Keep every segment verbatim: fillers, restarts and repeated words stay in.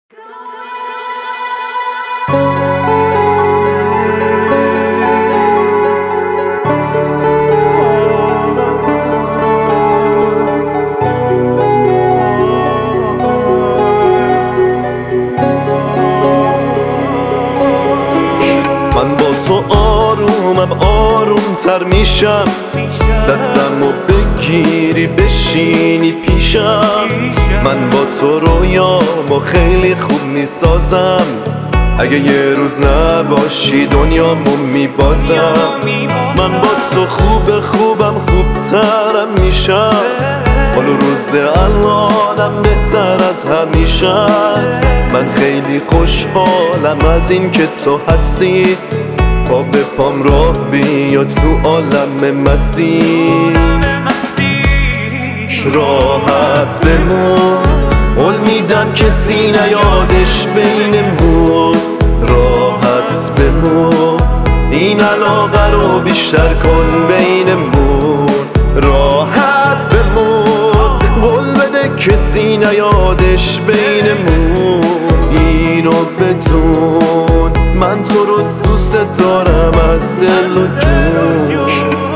من با تو آرومم، آروم تر میشم، دستمو بگیری بشینی پیشم. من با تو رویامو خیلی خوب میسازم، اگه یه روز نباشی دنیامو میبازم. من با تو خوب خوبم، خوبترم میشم، حال و روز الانم بهتر از همیشه است. من خیلی خوشحالم از این که تو هستی، پا به پام راه بیا تو عالم مستی. راحت بمون، قول میدم کسی نیادش بینمون. راحت بمون، این علاقه رو بیشتر کن بینمون. راحت بمون، قول بده کسی نیادش بینمون. اینو بدون من تو رو دوست دارم از دل و جون.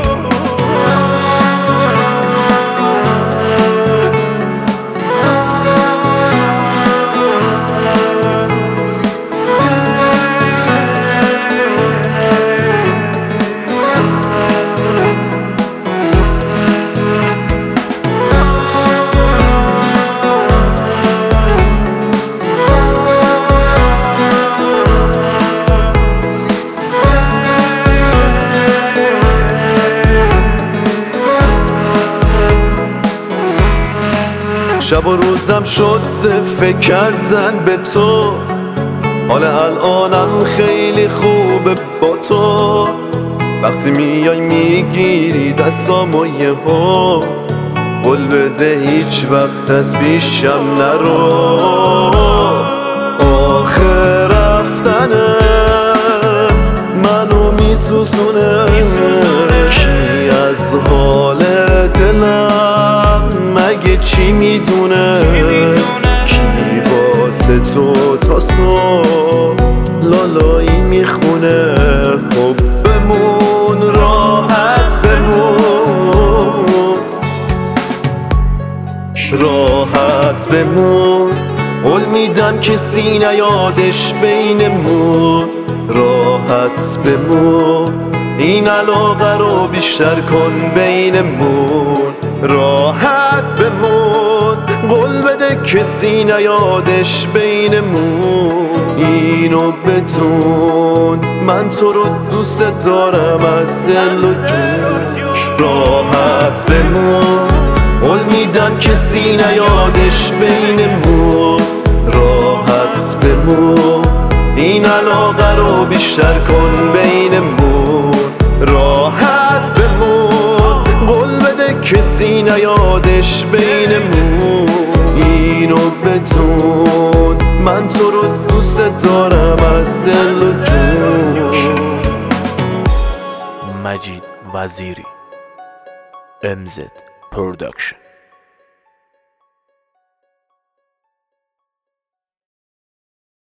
شب و روزم شد فکر کردن به تو، حال الانم خیلی خوبه با تو. وقتی میای میگیری دستامو یهو، قول بده هیچ وقت از پیشم نرو. آخر رفتنت منو میسوزونه، کی از حال دلم مگه چی میدونه؟ کی واسه تو تا صبح لالایی میخونه؟ خب بمون، راحت بمون، راحت بمون، قول میدم کسی نیادش بینمون. راحت بمون، این علاقه رو بیشتر کن بینمون. راحت بمون، قول بده کسی نیادش بینمون. اینو بدون من تو رو دوست دارم از دل و جون. راحت بمون، قول میدم کسی نیادش بینمون. راحت بمون، این علاقه رو بیشتر کن بینمون. راحت بمون، قول بده کسی نیادش بینمون. اینو بدون من تو رو دوست دارم از دل و جون. مجید وزیری، ام زد پروداکشن.